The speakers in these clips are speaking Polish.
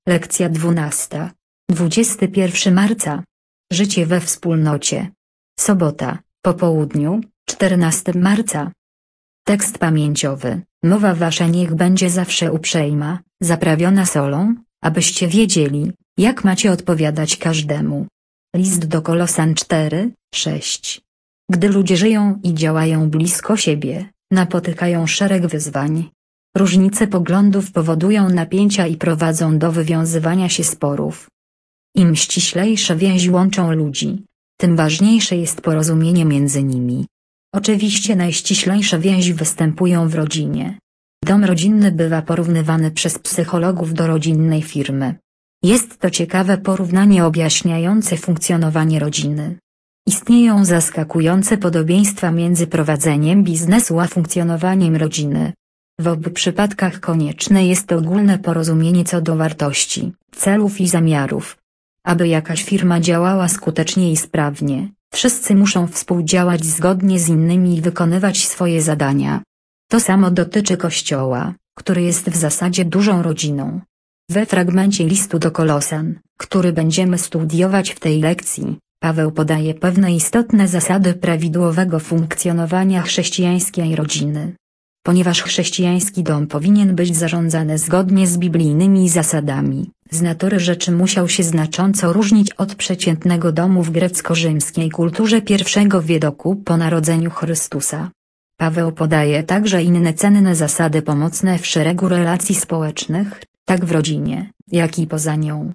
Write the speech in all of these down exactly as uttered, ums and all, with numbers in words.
Lekcja dwunasta. dwudziestego pierwszego marca. Życie we wspólnocie. Sobota, po południu, czternastego marca. Tekst pamięciowy. Mowa wasza niech będzie zawsze uprzejma, zaprawiona solą, abyście wiedzieli, jak macie odpowiadać każdemu. List do Kolosan cztery, sześć. Gdy ludzie żyją i działają blisko siebie, napotykają szereg wyzwań. Różnice poglądów powodują napięcia i prowadzą do wywiązywania się sporów. Im ściślejsze więzi łączą ludzi, tym ważniejsze jest porozumienie między nimi. Oczywiście najściślejsze więzi występują w rodzinie. Dom rodzinny bywa porównywany przez psychologów do rodzinnej firmy. Jest to ciekawe porównanie objaśniające funkcjonowanie rodziny. Istnieją zaskakujące podobieństwa między prowadzeniem biznesu a funkcjonowaniem rodziny. W obu przypadkach konieczne jest ogólne porozumienie co do wartości, celów i zamiarów. Aby jakaś firma działała skutecznie i sprawnie, wszyscy muszą współdziałać zgodnie z innymi i wykonywać swoje zadania. To samo dotyczy Kościoła, który jest w zasadzie dużą rodziną. We fragmencie listu do Kolosan, który będziemy studiować w tej lekcji, Paweł podaje pewne istotne zasady prawidłowego funkcjonowania chrześcijańskiej rodziny. Ponieważ chrześcijański dom powinien być zarządzany zgodnie z biblijnymi zasadami, z natury rzeczy musiał się znacząco różnić od przeciętnego domu w grecko-rzymskiej kulturze pierwszego wieku po narodzeniu Chrystusa. Paweł podaje także inne cenne zasady pomocne w szeregu relacji społecznych, tak w rodzinie, jak i poza nią.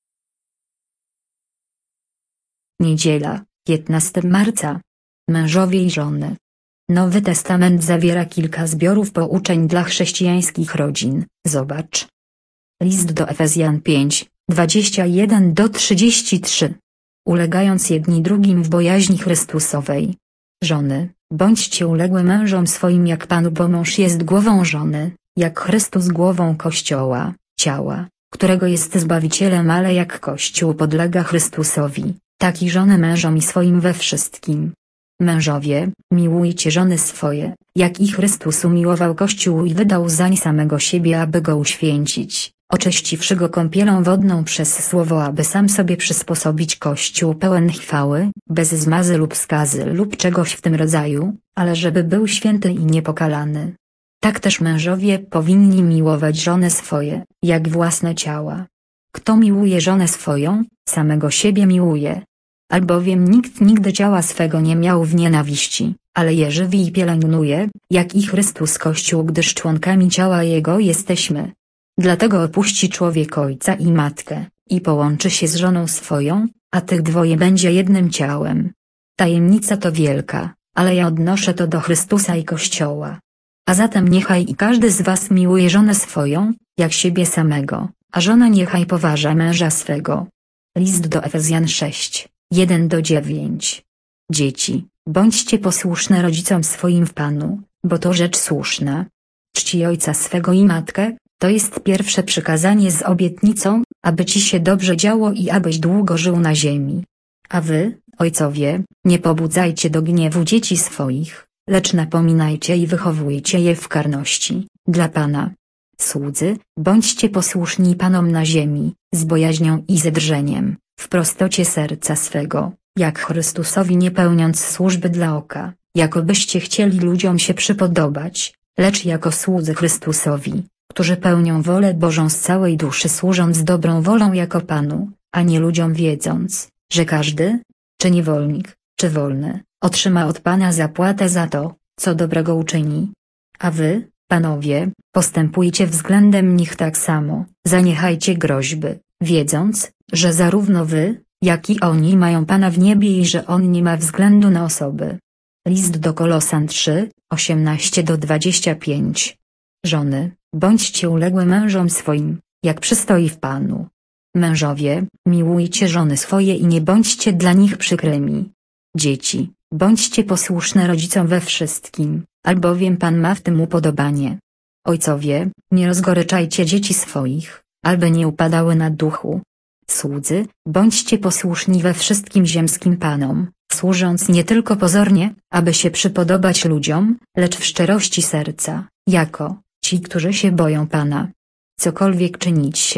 Niedziela, piętnastego marca. Mężowie i żony. Nowy Testament zawiera kilka zbiorów pouczeń dla chrześcijańskich rodzin, zobacz. List do Efezjan pięć, dwadzieścia jeden do trzydziestu trzech. Ulegając jedni drugim w bojaźni Chrystusowej. Żony, bądźcie uległe mężom swoim jak Panu, bo mąż jest głową żony, jak Chrystus głową Kościoła, ciała, którego jest Zbawicielem, ale jak Kościół podlega Chrystusowi, tak i żony mężom i swoim we wszystkim. Mężowie, miłujcie żony swoje, jak i Chrystus umiłował Kościół i wydał zań samego siebie, aby go uświęcić, oczyściwszy go kąpielą wodną przez słowo, aby sam sobie przysposobić Kościół pełen chwały, bez zmazy lub skazy lub czegoś w tym rodzaju, ale żeby był święty i niepokalany. Tak też mężowie powinni miłować żony swoje, jak własne ciała. Kto miłuje żonę swoją, samego siebie miłuje. Albowiem nikt nigdy ciała swego nie miał w nienawiści, ale je żywi i pielęgnuje, jak i Chrystus Kościół, gdyż członkami ciała Jego jesteśmy. Dlatego opuści człowiek ojca i matkę, i połączy się z żoną swoją, a tych dwoje będzie jednym ciałem. Tajemnica to wielka, ale ja odnoszę to do Chrystusa i Kościoła. A zatem niechaj i każdy z was miłuje żonę swoją, jak siebie samego, a żona niechaj poważa męża swego. List do Efezjan sześć, jeden do dziewięciu. Dzieci, bądźcie posłuszne rodzicom swoim w Panu, bo to rzecz słuszna. Czci ojca swego i matkę, to jest pierwsze przykazanie z obietnicą, aby ci się dobrze działo i abyś długo żył na ziemi. A wy, ojcowie, nie pobudzajcie do gniewu dzieci swoich, lecz napominajcie i wychowujcie je w karności, dla Pana. Słudzy, bądźcie posłuszni Panom na ziemi, z bojaźnią i ze drżeniem, w prostocie serca swego, jak Chrystusowi, nie pełniąc służby dla oka, jakobyście chcieli ludziom się przypodobać, lecz jako słudzy Chrystusowi, którzy pełnią wolę Bożą z całej duszy, służąc dobrą wolą jako Panu, a nie ludziom, wiedząc, że każdy, czy niewolnik, czy wolny, otrzyma od Pana zapłatę za to, co dobrego uczyni. A wy, panowie, postępujcie względem nich tak samo, zaniechajcie groźby, wiedząc, że zarówno wy, jak i oni mają Pana w niebie i że On nie ma względu na osoby. List do Kolosan trzy, osiemnaście do dwudziestu pięciu. Żony, bądźcie uległe mężom swoim, jak przystoi w Panu. Mężowie, miłujcie żony swoje i nie bądźcie dla nich przykrymi. Dzieci, bądźcie posłuszne rodzicom we wszystkim, albowiem Pan ma w tym upodobanie. Ojcowie, nie rozgoryczajcie dzieci swoich, aby nie upadały na duchu. Słudzy, bądźcie posłuszni we wszystkim ziemskim panom, służąc nie tylko pozornie, aby się przypodobać ludziom, lecz w szczerości serca, jako ci, którzy się boją Pana. Cokolwiek czynić się,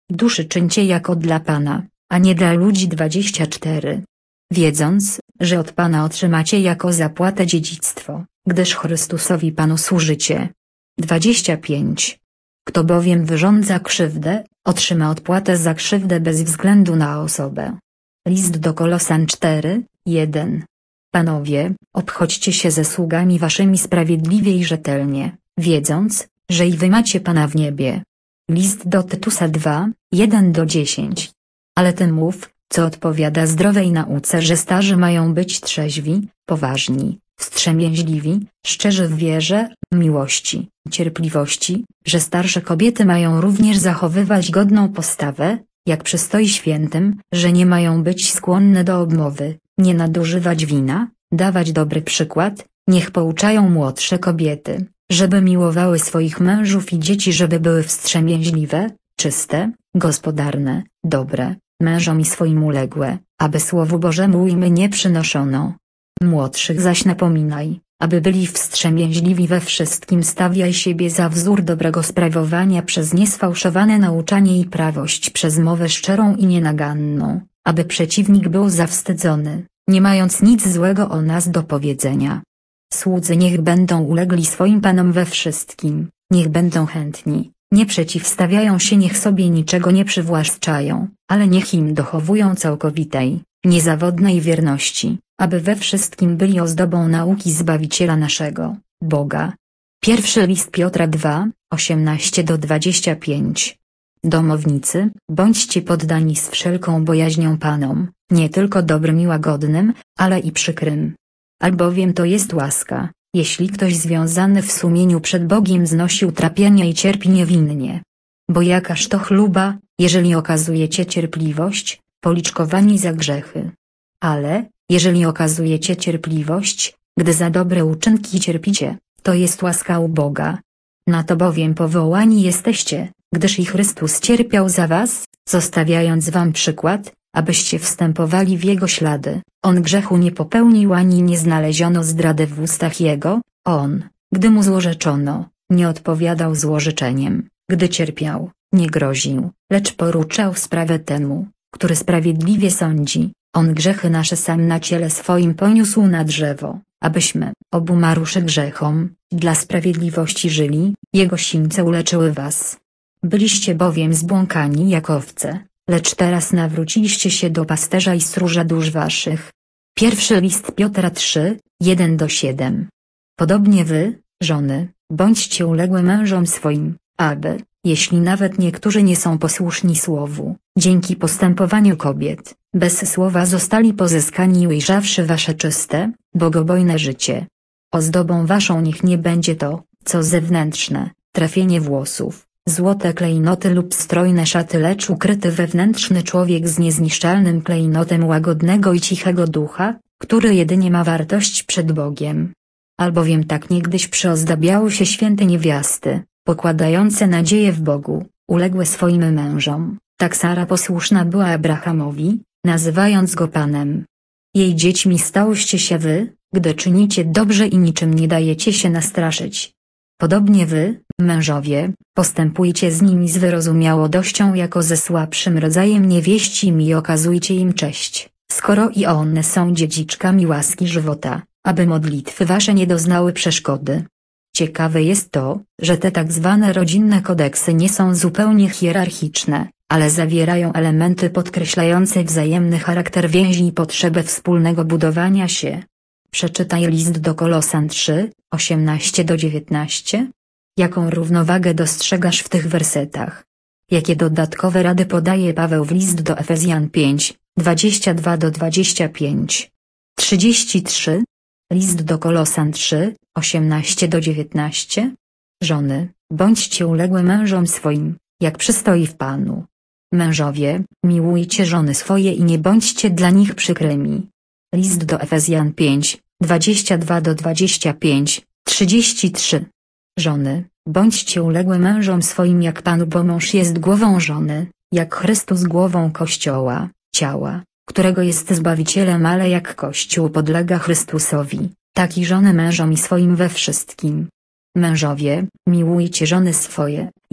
Duszy czyńcie jako dla Pana, a nie dla ludzi. dwadzieścia cztery. Wiedząc, że od Pana otrzymacie jako zapłatę dziedzictwo, gdyż Chrystusowi Panu służycie. dwadzieścia pięć. Kto bowiem wyrządza krzywdę, otrzyma odpłatę za krzywdę bez względu na osobę. List do Kolosan cztery, jeden. Panowie, obchodźcie się ze sługami waszymi sprawiedliwie i rzetelnie, wiedząc, że i wy macie Pana w niebie. List do Tytusa dwa, jeden do dziesięć. Ale ty mów, co odpowiada zdrowej nauce, że starzy mają być trzeźwi, poważni, wstrzemięźliwi, szczerzy w wierze, miłości, cierpliwości, że starsze kobiety mają również zachowywać godną postawę, jak przystoi świętym, że nie mają być skłonne do obmowy, nie nadużywać wina, dawać dobry przykład, niech pouczają młodsze kobiety, żeby miłowały swoich mężów i dzieci, żeby były wstrzemięźliwe, czyste, gospodarne, dobre, mężom i swoim uległe, aby Słowu Bożemu ujmy nie przynoszono. Młodszych zaś napominaj, aby byli wstrzemięźliwi we wszystkim, stawiaj siebie za wzór dobrego sprawowania przez niesfałszowane nauczanie i prawość przez mowę szczerą i nienaganną, aby przeciwnik był zawstydzony, nie mając nic złego o nas do powiedzenia. Słudzy niech będą ulegli swoim panom we wszystkim, niech będą chętni, nie przeciwstawiają się, niech sobie niczego nie przywłaszczają, ale niech im dochowują całkowitej, niezawodnej wierności, aby we wszystkim byli ozdobą nauki Zbawiciela naszego, Boga. Pierwszy list Piotra dwa, osiemnaście do dwudziestu pięciu. Domownicy, bądźcie poddani z wszelką bojaźnią Panom, nie tylko dobrym i łagodnym, ale i przykrym. Albowiem to jest łaska, jeśli ktoś związany w sumieniu przed Bogiem znosi utrapienia i cierpi niewinnie. Bo jakaż to chluba, jeżeli okazujecie cierpliwość, policzkowani za grzechy. Ale, jeżeli okazujecie cierpliwość, gdy za dobre uczynki cierpicie, to jest łaska u Boga. Na to bowiem powołani jesteście, gdyż i Chrystus cierpiał za was, zostawiając wam przykład, abyście wstępowali w Jego ślady. On grzechu nie popełnił ani nie znaleziono zdrady w ustach Jego, On, gdy mu złorzeczono, nie odpowiadał złorzeczeniem, gdy cierpiał, nie groził, lecz poruczał sprawę temu, który sprawiedliwie sądzi. On grzechy nasze sam na ciele swoim poniósł na drzewo, abyśmy, obumarłszy grzechom, dla sprawiedliwości żyli, Jego sińce uleczyły was. Byliście bowiem zbłąkani jak owce, lecz teraz nawróciliście się do pasterza i stróża dusz waszych. Pierwszy list Piotra trzy, jeden do siedmiu. Podobnie wy, żony, bądźcie uległe mężom swoim, aby, jeśli nawet niektórzy nie są posłuszni słowu, dzięki postępowaniu kobiet, bez słowa zostali pozyskani, ujrzawszy wasze czyste, bogobojne życie. Ozdobą waszą niech nie będzie to, co zewnętrzne, trafienie włosów, złote klejnoty lub strojne szaty, lecz ukryty wewnętrzny człowiek z niezniszczalnym klejnotem łagodnego i cichego ducha, który jedynie ma wartość przed Bogiem. Albowiem tak niegdyś przyozdabiały się święte niewiasty, pokładające nadzieję w Bogu, uległe swoim mężom, tak Sara posłuszna była Abrahamowi, nazywając go Panem. Jej dziećmi stałyście się wy, gdy czynicie dobrze i niczym nie dajecie się nastraszyć. Podobnie wy, mężowie, postępujcie z nimi z wyrozumiałością jako ze słabszym rodzajem niewieścim i okazujcie im cześć, skoro i one są dziedziczkami łaski żywota, aby modlitwy wasze nie doznały przeszkody. Ciekawe jest to, że te tak zwane rodzinne kodeksy nie są zupełnie hierarchiczne, ale zawierają elementy podkreślające wzajemny charakter więzi i potrzebę wspólnego budowania się. Przeczytaj list do Kolosan trzy, osiemnaście do dziewiętnastu. Jaką równowagę dostrzegasz w tych wersetach? Jakie dodatkowe rady podaje Paweł w list do Efezjan pięć, dwadzieścia dwa do dwudziestu pięciu? trzydzieści trzy. List do Kolosan trzy, osiemnaście do dziewiętnastu. Żony, bądźcie uległe mężom swoim, jak przystoi w Panu. Mężowie, miłujcie żony swoje i nie bądźcie dla nich przykrymi. List do Efezjan pięć, dwadzieścia dwa do dwudziestu pięciu, trzydzieści trzy. Żony, bądźcie uległe mężom swoim jak Panu, bo mąż jest głową żony, jak Chrystus głową Kościoła, ciała, którego jest Zbawicielem, ale jak Kościół podlega Chrystusowi, tak i żony mężom i swoim we wszystkim. Mężowie, miłujcie żony swoje,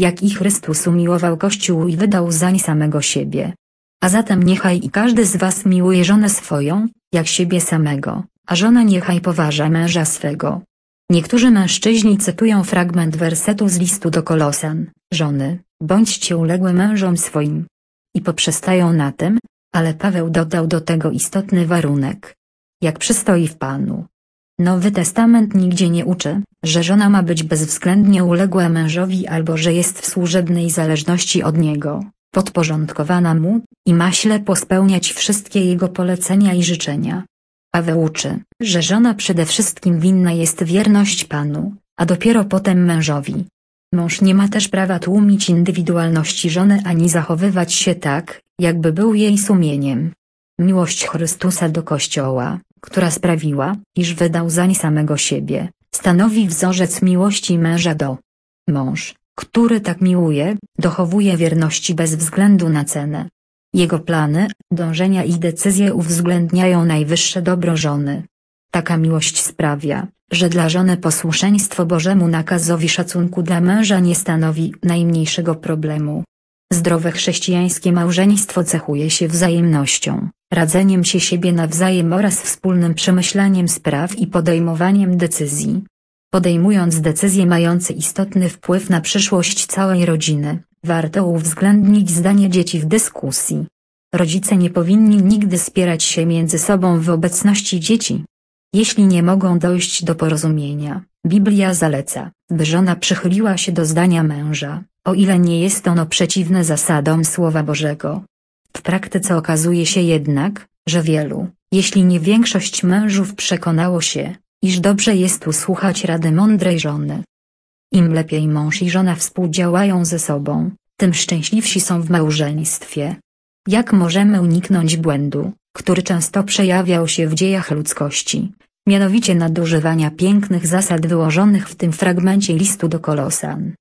jak i Chrystus umiłował Kościół i wydał zań samego siebie. A zatem niechaj i każdy z was miłuje żonę swoją, jak siebie samego, a żona niechaj poważa męża swego. Niektórzy mężczyźni cytują fragment wersetu z listu do Kolosan: żony, bądźcie uległe mężom swoim. I poprzestają na tym, ale Paweł dodał do tego istotny warunek. Jak przystoi w Panu. Nowy Testament nigdzie nie uczy, że żona ma być bezwzględnie uległa mężowi albo że jest w służebnej zależności od niego, podporządkowana mu, i ma ślepo spełniać wszystkie jego polecenia i życzenia. Paweł uczy, że żona przede wszystkim winna jest wierność Panu, a dopiero potem mężowi. Mąż nie ma też prawa tłumić indywidualności żony ani zachowywać się tak, jakby był jej sumieniem. Miłość Chrystusa do Kościoła, która sprawiła, iż wydał zań samego siebie, stanowi wzorzec miłości męża do. Mąż, który tak miłuje, dochowuje wierności bez względu na cenę. Jego plany, dążenia i decyzje uwzględniają najwyższe dobro żony. Taka miłość sprawia, że dla żony posłuszeństwo Bożemu nakazowi szacunku dla męża nie stanowi najmniejszego problemu. Zdrowe chrześcijańskie małżeństwo cechuje się wzajemnością, radzeniem się siebie nawzajem oraz wspólnym przemyślaniem spraw i podejmowaniem decyzji. Podejmując decyzje mające istotny wpływ na przyszłość całej rodziny, warto uwzględnić zdanie dzieci w dyskusji. Rodzice nie powinni nigdy spierać się między sobą w obecności dzieci. Jeśli nie mogą dojść do porozumienia, Biblia zaleca, by żona przychyliła się do zdania męża, o ile nie jest ono przeciwne zasadom Słowa Bożego. W praktyce okazuje się jednak, że wielu, jeśli nie większość mężów przekonało się, iż dobrze jest usłuchać rady mądrej żony. Im lepiej mąż i żona współdziałają ze sobą, tym szczęśliwsi są w małżeństwie. Jak możemy uniknąć błędu, który często przejawiał się w dziejach ludzkości, mianowicie nadużywania pięknych zasad wyłożonych w tym fragmencie listu do Kolosan?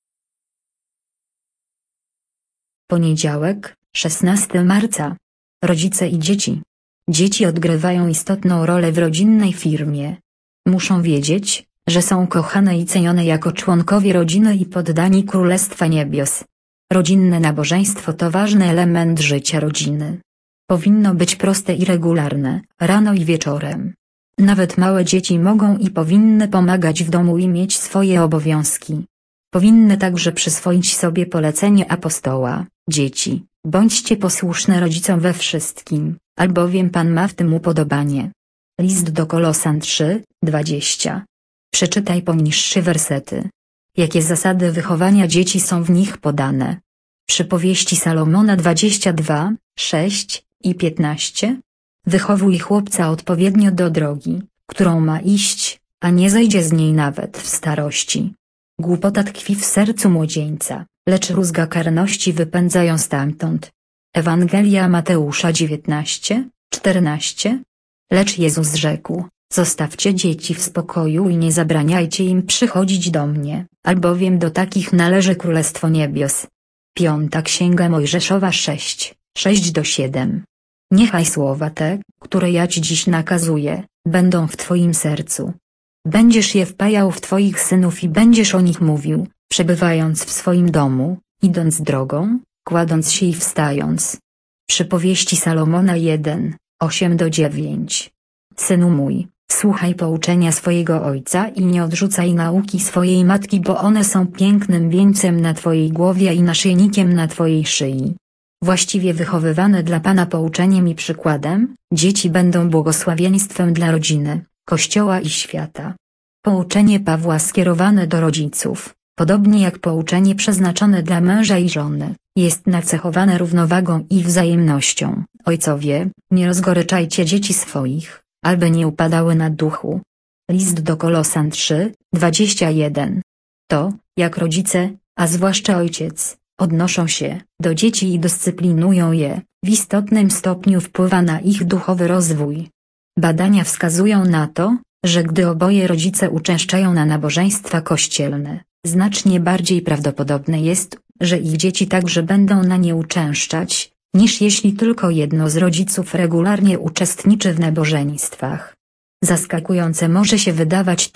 Poniedziałek, szesnastego marca. Rodzice i dzieci. Dzieci odgrywają istotną rolę w rodzinnej firmie. Muszą wiedzieć, że są kochane i cenione jako członkowie rodziny i poddani Królestwa Niebios. Rodzinne nabożeństwo to ważny element życia rodziny. Powinno być proste i regularne, rano i wieczorem. Nawet małe dzieci mogą i powinny pomagać w domu i mieć swoje obowiązki. Powinny także przyswoić sobie polecenie apostoła: dzieci, bądźcie posłuszne rodzicom we wszystkim, albowiem Pan ma w tym upodobanie. List do Kolosan trzy, dwadzieścia. Przeczytaj poniższe wersety. Jakie zasady wychowania dzieci są w nich podane? Przypowieści Salomona dwadzieścia dwa, sześć i piętnaście. Wychowuj chłopca odpowiednio do drogi, którą ma iść, a nie zejdzie z niej nawet w starości. Głupota tkwi w sercu młodzieńca, lecz rózga karności wypędzają stamtąd. Ewangelia Mateusza dziewiętnaście, czternaście. Lecz Jezus rzekł: zostawcie dzieci w spokoju i nie zabraniajcie im przychodzić do mnie, albowiem do takich należy Królestwo Niebios. Piąta Księga Mojżeszowa sześć, sześć do siedem. Niechaj słowa te, które ja ci dziś nakazuję, będą w twoim sercu. Będziesz je wpajał w twoich synów i będziesz o nich mówił, przebywając w swoim domu, idąc drogą, kładąc się i wstając. Przypowieści Salomona jeden, osiem do dziewięciu. Synu mój, słuchaj pouczenia swojego ojca i nie odrzucaj nauki swojej matki, bo one są pięknym wieńcem na twojej głowie i naszyjnikiem na twojej szyi. Właściwie wychowywane dla Pana pouczeniem i przykładem, dzieci będą błogosławieństwem dla rodziny, Kościoła i świata. Pouczenie Pawła skierowane do rodziców, podobnie jak pouczenie przeznaczone dla męża i żony, jest nacechowane równowagą i wzajemnością. Ojcowie, nie rozgoryczajcie dzieci swoich, aby nie upadały na duchu. List do Kolosan trzy, dwadzieścia jeden. To, jak rodzice, a zwłaszcza ojciec, odnoszą się do dzieci i dyscyplinują je, w istotnym stopniu wpływa na ich duchowy rozwój. Badania wskazują na to, że gdy oboje rodzice uczęszczają na nabożeństwa kościelne, znacznie bardziej prawdopodobne jest, że ich dzieci także będą na nie uczęszczać, niż jeśli tylko jedno z rodziców regularnie uczestniczy w nabożeństwach. Zaskakujące może się wydawać to,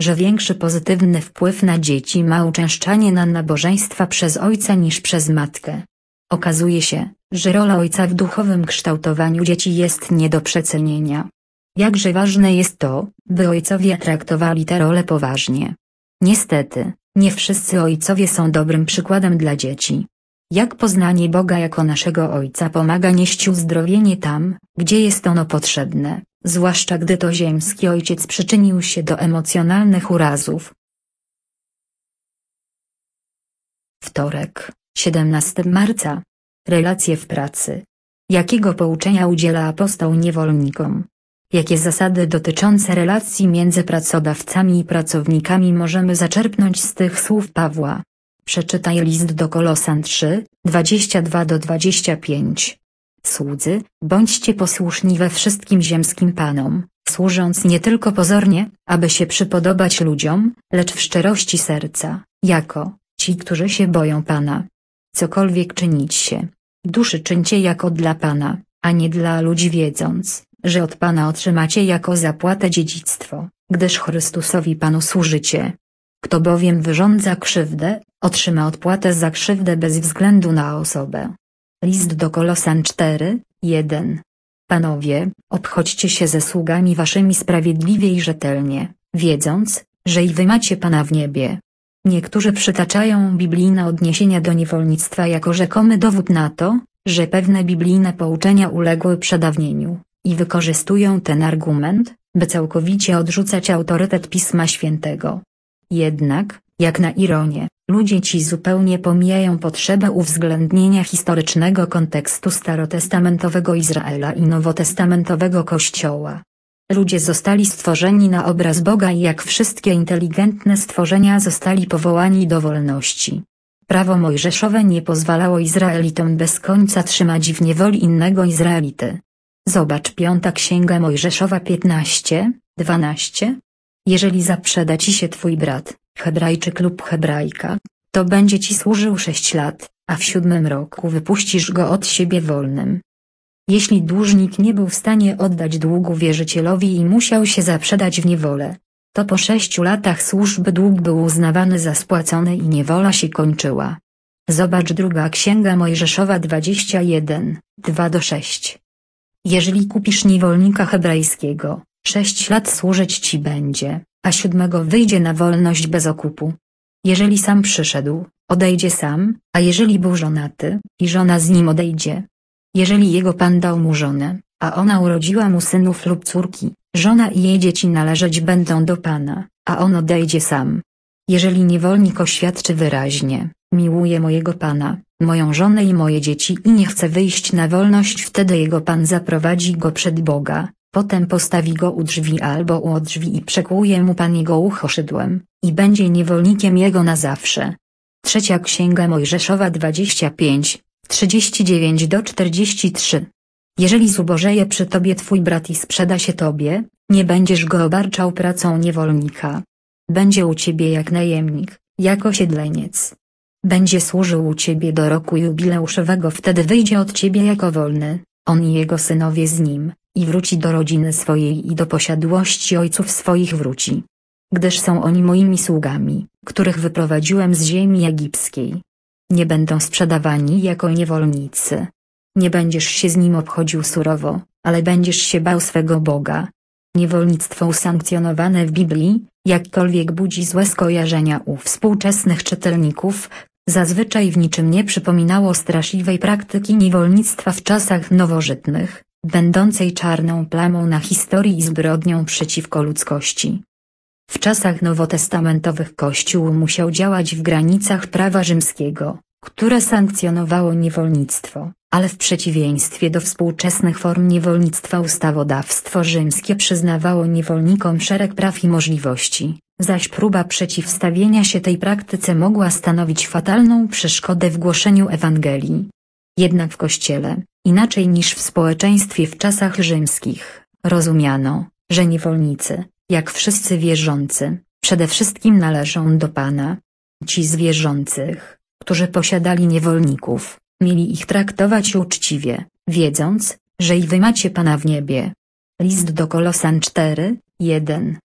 że większy pozytywny wpływ na dzieci ma uczęszczanie na nabożeństwa przez ojca niż przez matkę. Okazuje się, że rola ojca w duchowym kształtowaniu dzieci jest nie do przecenienia. Jakże ważne jest to, by ojcowie traktowali tę rolę poważnie. Niestety, nie wszyscy ojcowie są dobrym przykładem dla dzieci. Jak poznanie Boga jako naszego Ojca pomaga nieść uzdrowienie tam, gdzie jest ono potrzebne, zwłaszcza gdy to ziemski ojciec przyczynił się do emocjonalnych urazów. Wtorek, siedemnastego marca. Relacje w pracy. Jakiego pouczenia udziela apostoł niewolnikom? Jakie zasady dotyczące relacji między pracodawcami i pracownikami możemy zaczerpnąć z tych słów Pawła? Przeczytaj list do Kolosan trzy, dwadzieścia dwa do dwudziestu pięciu. Słudzy, bądźcie posłuszni we wszystkim ziemskim panom, służąc nie tylko pozornie, aby się przypodobać ludziom, lecz w szczerości serca, jako ci, którzy się boją Pana. Cokolwiek czynić się, duszy czyńcie jako dla Pana, a nie dla ludzi, wiedząc, że od Pana otrzymacie jako zapłatę dziedzictwo, gdyż Chrystusowi Panu służycie. Kto bowiem wyrządza krzywdę, otrzyma odpłatę za krzywdę bez względu na osobę. List do Kolosan cztery, jeden. Panowie, obchodźcie się ze sługami waszymi sprawiedliwie i rzetelnie, wiedząc, że i wy macie Pana w niebie. Niektórzy przytaczają biblijne odniesienia do niewolnictwa jako rzekomy dowód na to, że pewne biblijne pouczenia uległy przedawnieniu, i wykorzystują ten argument, by całkowicie odrzucać autorytet Pisma Świętego. Jednak, jak na ironię, ludzie ci zupełnie pomijają potrzebę uwzględnienia historycznego kontekstu starotestamentowego Izraela i nowotestamentowego Kościoła. Ludzie zostali stworzeni na obraz Boga i jak wszystkie inteligentne stworzenia zostali powołani do wolności. Prawo mojżeszowe nie pozwalało Izraelitom bez końca trzymać w niewoli innego Izraelity. Zobacz Piąta Księga Mojżeszowa piętnaście, dwanaście. Jeżeli zaprzeda ci się twój brat, Hebrajczyk lub Hebrajka, to będzie ci służył sześć lat, a w siódmym roku wypuścisz go od siebie wolnym. Jeśli dłużnik nie był w stanie oddać długu wierzycielowi i musiał się zaprzedać w niewolę, to po sześciu latach służby dług był uznawany za spłacony i niewola się kończyła. Zobacz Druga Księga Mojżeszowa dwadzieścia jeden, dwa do sześciu. Jeżeli kupisz niewolnika hebrajskiego, sześć lat służyć ci będzie, a siódmego wyjdzie na wolność bez okupu. Jeżeli sam przyszedł, odejdzie sam, a jeżeli był żonaty, i żona z nim odejdzie. Jeżeli jego pan dał mu żonę, a ona urodziła mu synów lub córki, żona i jej dzieci należeć będą do pana, a on odejdzie sam. Jeżeli niewolnik oświadczy wyraźnie, miłuję mojego pana, moją żonę i moje dzieci i nie chce wyjść na wolność, wtedy jego pan zaprowadzi go przed Boga, potem postawi go u drzwi albo u drzwi i przekłuje mu pan jego ucho szydłem, i będzie niewolnikiem jego na zawsze. Trzecia Księga Mojżeszowa dwadzieścia pięć, trzydzieści dziewięć do czterdziestu trzech. Jeżeli zubożeje przy tobie twój brat i sprzeda się tobie, nie będziesz go obarczał pracą niewolnika. Będzie u ciebie jak najemnik, jak osiedleniec. Będzie służył u ciebie do roku jubileuszowego, wtedy wyjdzie od ciebie jako wolny, on i jego synowie z nim, i wróci do rodziny swojej i do posiadłości ojców swoich wróci. Gdyż są oni moimi sługami, których wyprowadziłem z ziemi egipskiej. Nie będą sprzedawani jako niewolnicy. Nie będziesz się z nim obchodził surowo, ale będziesz się bał swego Boga. Niewolnictwo usankcjonowane w Biblii, jakkolwiek budzi złe skojarzenia u współczesnych czytelników, zazwyczaj w niczym nie przypominało straszliwej praktyki niewolnictwa w czasach nowożytnych, będącej czarną plamą na historii i zbrodnią przeciwko ludzkości. W czasach nowotestamentowych Kościół musiał działać w granicach prawa rzymskiego, które sankcjonowało niewolnictwo, ale w przeciwieństwie do współczesnych form niewolnictwa ustawodawstwo rzymskie przyznawało niewolnikom szereg praw i możliwości, zaś próba przeciwstawienia się tej praktyce mogła stanowić fatalną przeszkodę w głoszeniu Ewangelii. Jednak w Kościele, inaczej niż w społeczeństwie w czasach rzymskich, rozumiano, że niewolnicy, jak wszyscy wierzący, przede wszystkim należą do Pana. Ci z wierzących, którzy posiadali niewolników, mieli ich traktować uczciwie, wiedząc, że i wy macie Pana w niebie. List do Kolosan cztery, jeden.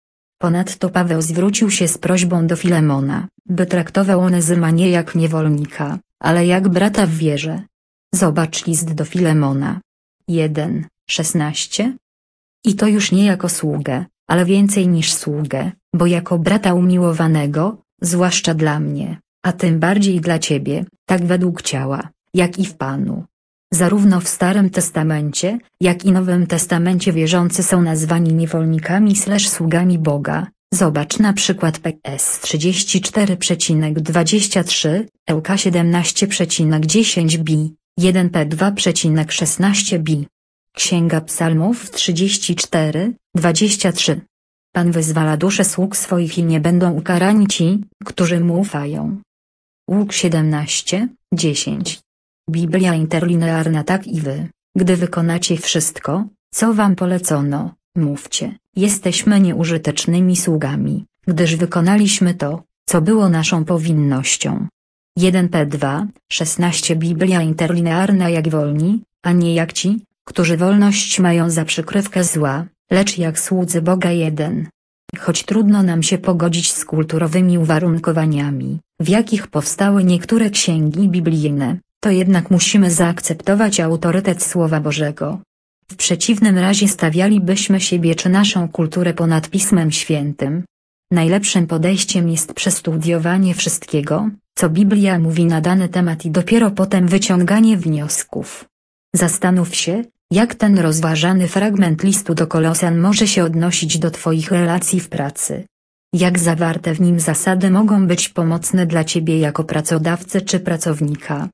Ponadto Paweł zwrócił się z prośbą do Filemona, by traktował Onezyma nie jak niewolnika, ale jak brata w wierze. Zobacz list do Filemona. jeden, szesnaście. I to już nie jako sługę, ale więcej niż sługę, bo jako brata umiłowanego, zwłaszcza dla mnie, a tym bardziej dla ciebie, tak według ciała, jak i w Panu. Zarówno w Starym Testamencie, jak i Nowym Testamencie wierzący są nazwani niewolnikami slash sługami Boga. Zobacz na przykład P S trzydzieści cztery dwadzieścia trzy, L K siedemnaście dziesięć b, jeden P dwa szesnaście b. Księga Psalmów trzydzieści cztery, dwadzieścia trzy. Pan wyzwala dusze sług swoich i nie będą ukarani ci, którzy mu ufają. Łuk siedemnaście, dziesięć. Biblia interlinearna. Tak i wy, gdy wykonacie wszystko, co wam polecono, mówcie, jesteśmy nieużytecznymi sługami, gdyż wykonaliśmy to, co było naszą powinnością. jeden P dwa, szesnaście. Biblia interlinearna. Jak wolni, a nie jak ci, którzy wolność mają za przykrywkę zła, lecz jak słudzy Boga. jeden. Choć trudno nam się pogodzić z kulturowymi uwarunkowaniami, w jakich powstały niektóre księgi biblijne, to jednak musimy zaakceptować autorytet Słowa Bożego. W przeciwnym razie stawialibyśmy siebie czy naszą kulturę ponad Pismem Świętym. Najlepszym podejściem jest przestudiowanie wszystkiego, co Biblia mówi na dany temat i dopiero potem wyciąganie wniosków. Zastanów się, jak ten rozważany fragment listu do Kolosan może się odnosić do Twoich relacji w pracy. Jak zawarte w nim zasady mogą być pomocne dla Ciebie jako pracodawcy czy pracownika.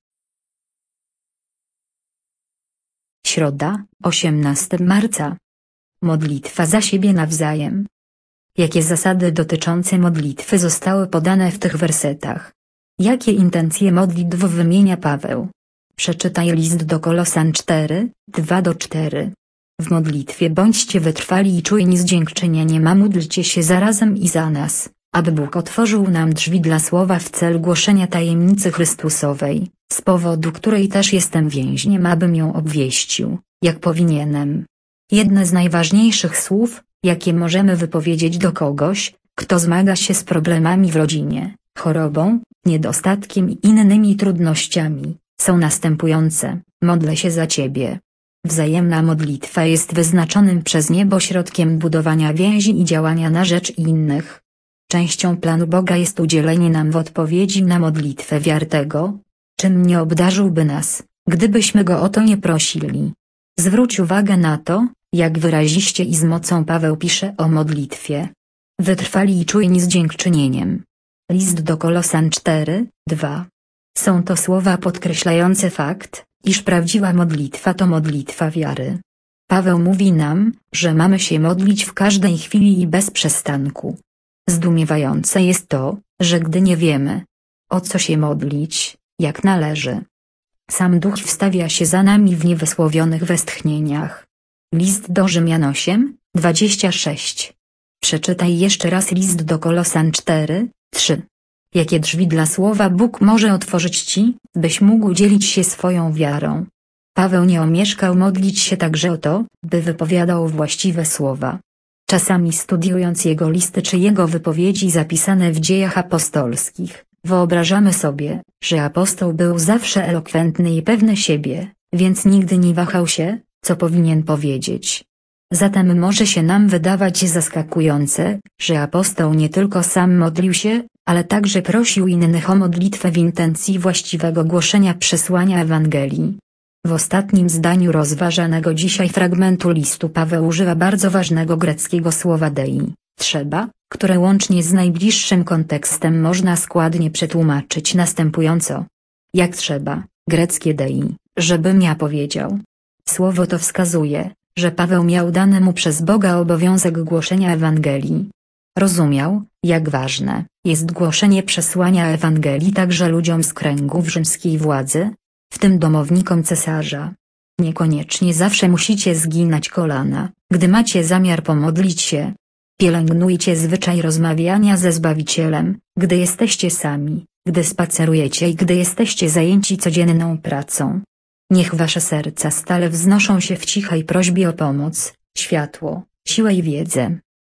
Środa, osiemnastego marca. Modlitwa za siebie nawzajem. Jakie zasady dotyczące modlitwy zostały podane w tych wersetach? Jakie intencje modlitw wymienia Paweł? Przeczytaj list do Kolosan cztery, dwa do czterech. W modlitwie bądźcie wytrwali i czujni z dziękczynieniem, a módlcie się zarazem i za nas, aby Bóg otworzył nam drzwi dla słowa w celu głoszenia tajemnicy Chrystusowej, z powodu której też jestem więźniem, abym ją obwieścił, jak powinienem. Jedne z najważniejszych słów, jakie możemy wypowiedzieć do kogoś, kto zmaga się z problemami w rodzinie, chorobą, niedostatkiem i innymi trudnościami, są następujące: modlę się za ciebie. Wzajemna modlitwa jest wyznaczonym przez niebo środkiem budowania więzi i działania na rzecz innych. Częścią planu Boga jest udzielenie nam w odpowiedzi na modlitwę wiary tego, czym nie obdarzyłby nas, gdybyśmy Go o to nie prosili. Zwróć uwagę na to, jak wyraziście i z mocą Paweł pisze o modlitwie. Wytrwali i czujni z dziękczynieniem. List do Kolosan cztery, dwa. Są to słowa podkreślające fakt, iż prawdziwa modlitwa to modlitwa wiary. Paweł mówi nam, że mamy się modlić w każdej chwili i bez przestanku. Zdumiewające jest to, że gdy nie wiemy, o co się modlić, jak należy, sam Duch wstawia się za nami w niewysłowionych westchnieniach. List do Rzymian osiem, dwadzieścia sześć. Przeczytaj jeszcze raz list do Kolosan cztery, trzy. Jakie drzwi dla słowa Bóg może otworzyć ci, byś mógł dzielić się swoją wiarą. Paweł nie omieszkał modlić się także o to, by wypowiadał właściwe słowa. Czasami studiując jego listy czy jego wypowiedzi zapisane w Dziejach Apostolskich, wyobrażamy sobie, że apostoł był zawsze elokwentny i pewny siebie, więc nigdy nie wahał się, co powinien powiedzieć. Zatem może się nam wydawać zaskakujące, że apostoł nie tylko sam modlił się, ale także prosił innych o modlitwę w intencji właściwego głoszenia przesłania Ewangelii. W ostatnim zdaniu rozważanego dzisiaj fragmentu listu Paweł używa bardzo ważnego greckiego słowa dei, trzeba, które łącznie z najbliższym kontekstem można składnie przetłumaczyć następująco. Jak trzeba, greckie dei, żebym ja powiedział. Słowo to wskazuje, że Paweł miał dany mu przez Boga obowiązek głoszenia Ewangelii. Rozumiał, jak ważne jest głoszenie przesłania Ewangelii także ludziom z kręgów rzymskiej władzy, w tym domownikom cesarza. Niekoniecznie zawsze musicie zginać kolana, gdy macie zamiar pomodlić się. Pielęgnujcie zwyczaj rozmawiania ze Zbawicielem, gdy jesteście sami, gdy spacerujecie i gdy jesteście zajęci codzienną pracą. Niech wasze serca stale wznoszą się w cichej prośbie o pomoc, światło, siłę i wiedzę.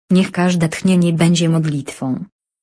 Niech każde tchnienie będzie modlitwą.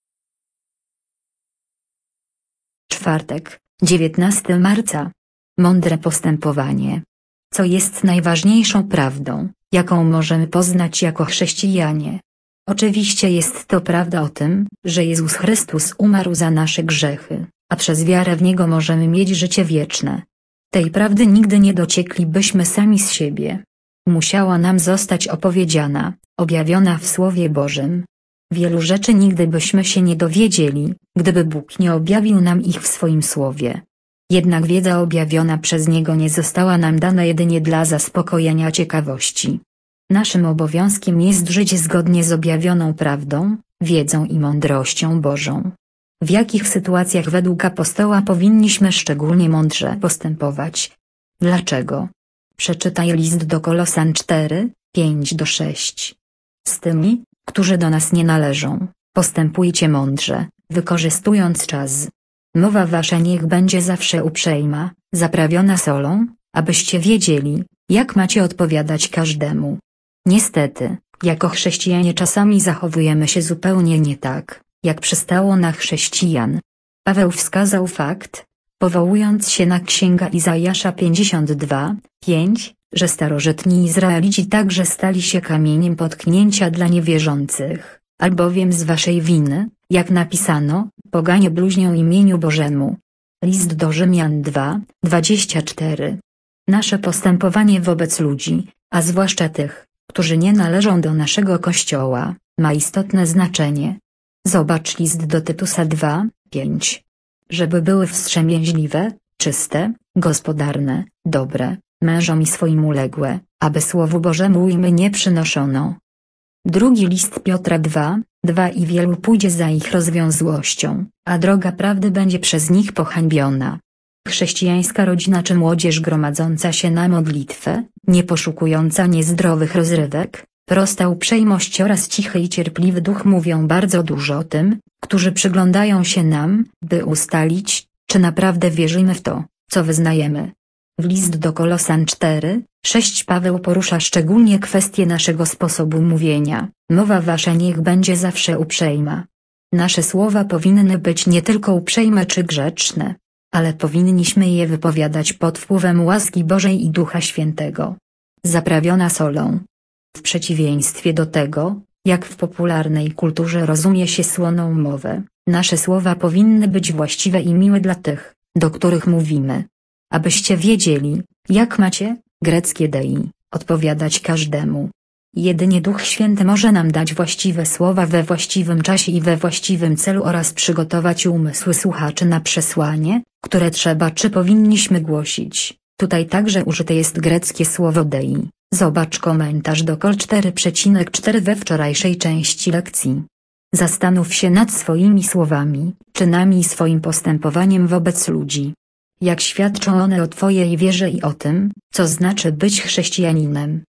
Czwartek, dziewiętnastego marca. Mądre postępowanie. Co jest najważniejszą prawdą, jaką możemy poznać jako chrześcijanie? Oczywiście jest to prawda o tym, że Jezus Chrystus umarł za nasze grzechy, a przez wiarę w Niego możemy mieć życie wieczne. Tej prawdy nigdy nie docieklibyśmy sami z siebie. Musiała nam zostać opowiedziana, objawiona w Słowie Bożym. Wielu rzeczy nigdy byśmy się nie dowiedzieli, gdyby Bóg nie objawił nam ich w swoim Słowie. Jednak wiedza objawiona przez Niego nie została nam dana jedynie dla zaspokojenia ciekawości. Naszym obowiązkiem jest żyć zgodnie z objawioną prawdą, wiedzą i mądrością Bożą. W jakich sytuacjach według apostoła powinniśmy szczególnie mądrze postępować? Dlaczego? Przeczytaj list do Kolosan cztery, pięć do sześć. Z tymi, którzy do nas nie należą, postępujcie mądrze, wykorzystując czas. Mowa wasza niech będzie zawsze uprzejma, zaprawiona solą, abyście wiedzieli, jak macie odpowiadać każdemu. Niestety, jako chrześcijanie czasami zachowujemy się zupełnie nie tak, jak przystało na chrześcijan. Paweł wskazał fakt, powołując się na Księgę Izajasza pięćdziesiąt dwa, pięć, że starożytni Izraelici także stali się kamieniem potknięcia dla niewierzących, albowiem z waszej winy, jak napisano, poganie bluźnią imieniu Bożemu. List do Rzymian dwa, dwadzieścia cztery. Nasze postępowanie wobec ludzi, a zwłaszcza tych, którzy nie należą do naszego Kościoła, ma istotne znaczenie. Zobacz list do Tytusa dwa, pięć. Żeby były wstrzemięźliwe, czyste, gospodarne, dobre, mężom i swoim uległe, aby Słowu Bożemu ujmy nie przynoszono. Drugi list Piotra dwa, dwa i wielu pójdzie za ich rozwiązłością, a droga prawdy będzie przez nich pohańbiona. Chrześcijańska rodzina czy młodzież gromadząca się na modlitwę, nie poszukująca niezdrowych rozrywek, prosta uprzejmość oraz cichy i cierpliwy duch mówią bardzo dużo o tym, którzy przyglądają się nam, by ustalić, czy naprawdę wierzymy w to, co wyznajemy. W list do Kolosan cztery, sześć Paweł porusza szczególnie kwestię naszego sposobu mówienia. Mowa wasza niech będzie zawsze uprzejma. Nasze słowa powinny być nie tylko uprzejme czy grzeczne, ale powinniśmy je wypowiadać pod wpływem łaski Bożej i Ducha Świętego. Zaprawiona solą. W przeciwieństwie do tego, jak w popularnej kulturze rozumie się słoną mowę, nasze słowa powinny być właściwe i miłe dla tych, do których mówimy. Abyście wiedzieli, jak macie, greckie dei, odpowiadać każdemu. Jedynie Duch Święty może nam dać właściwe słowa we właściwym czasie i we właściwym celu oraz przygotować umysły słuchaczy na przesłanie, które trzeba czy powinniśmy głosić. Tutaj także użyte jest greckie słowo dei. Zobacz komentarz do Kol cztery cztery we wczorajszej części lekcji. Zastanów się nad swoimi słowami, czynami i swoim postępowaniem wobec ludzi. Jak świadczą one o twojej wierze i o tym, co znaczy być chrześcijaninem.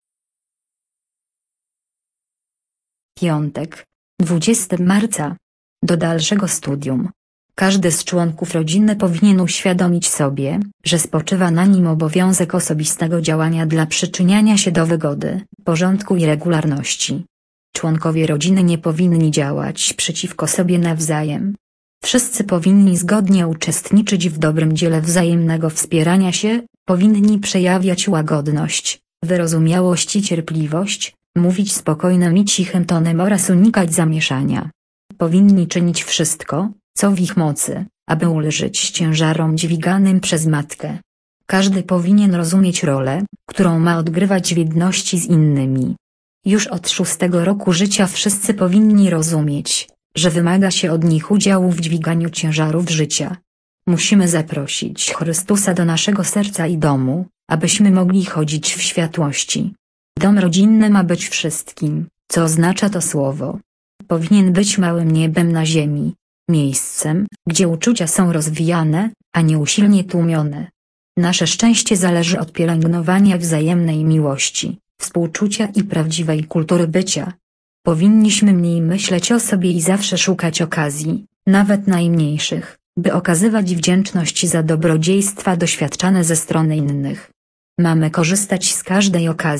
Piątek, dwudziestego marca. Do dalszego studium. Każdy z członków rodziny powinien uświadomić sobie, że spoczywa na nim obowiązek osobistego działania dla przyczyniania się do wygody, porządku i regularności. Członkowie rodziny nie powinni działać przeciwko sobie nawzajem. Wszyscy powinni zgodnie uczestniczyć w dobrym dziele wzajemnego wspierania się, powinni przejawiać łagodność, wyrozumiałość i cierpliwość, mówić spokojnym i cichym tonem oraz unikać zamieszania. Powinni czynić wszystko, co w ich mocy, aby ulżyć ciężarom dźwiganym przez matkę. Każdy powinien rozumieć rolę, którą ma odgrywać w jedności z innymi. Już od szóstego roku życia wszyscy powinni rozumieć, że wymaga się od nich udziału w dźwiganiu ciężarów życia. Musimy zaprosić Chrystusa do naszego serca i domu, abyśmy mogli chodzić w światłości. Dom rodzinny ma być wszystkim, co oznacza to słowo. Powinien być małym niebem na ziemi, miejscem, gdzie uczucia są rozwijane, a nie usilnie tłumione. Nasze szczęście zależy od pielęgnowania wzajemnej miłości, współczucia i prawdziwej kultury bycia. Powinniśmy mniej myśleć o sobie i zawsze szukać okazji, nawet najmniejszych, by okazywać wdzięczność za dobrodziejstwa doświadczane ze strony innych. Mamy korzystać z każdej okazji,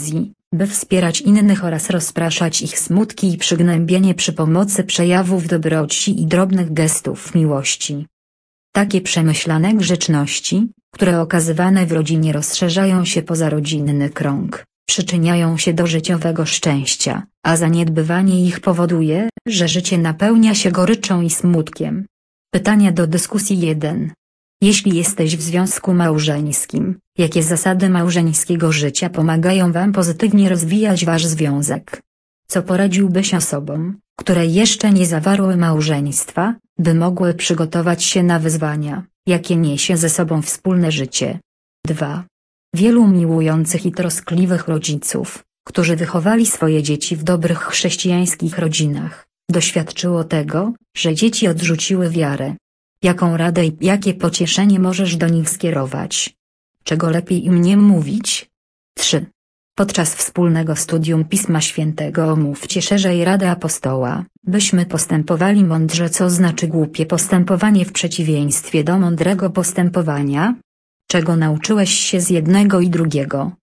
by wspierać innych oraz rozpraszać ich smutki i przygnębienie przy pomocy przejawów dobroci i drobnych gestów miłości. Takie przemyślane grzeczności, które okazywane w rodzinie rozszerzają się poza rodzinny krąg, przyczyniają się do życiowego szczęścia, a zaniedbywanie ich powoduje, że życie napełnia się goryczą i smutkiem. Pytania do dyskusji jeden. Jeśli jesteś w związku małżeńskim, jakie zasady małżeńskiego życia pomagają Wam pozytywnie rozwijać Wasz związek? Co poradziłbyś osobom, które jeszcze nie zawarły małżeństwa, by mogły przygotować się na wyzwania, jakie niesie ze sobą wspólne życie? dwa. Wielu miłujących i troskliwych rodziców, którzy wychowali swoje dzieci w dobrych chrześcijańskich rodzinach, doświadczyło tego, że dzieci odrzuciły wiarę. Jaką radę i jakie pocieszenie możesz do nich skierować? Czego lepiej im nie mówić? trzy. Podczas wspólnego studium Pisma Świętego omówcie szerzej radę apostoła, byśmy postępowali mądrze, co znaczy głupie postępowanie w przeciwieństwie do mądrego postępowania? Czego nauczyłeś się z jednego i drugiego,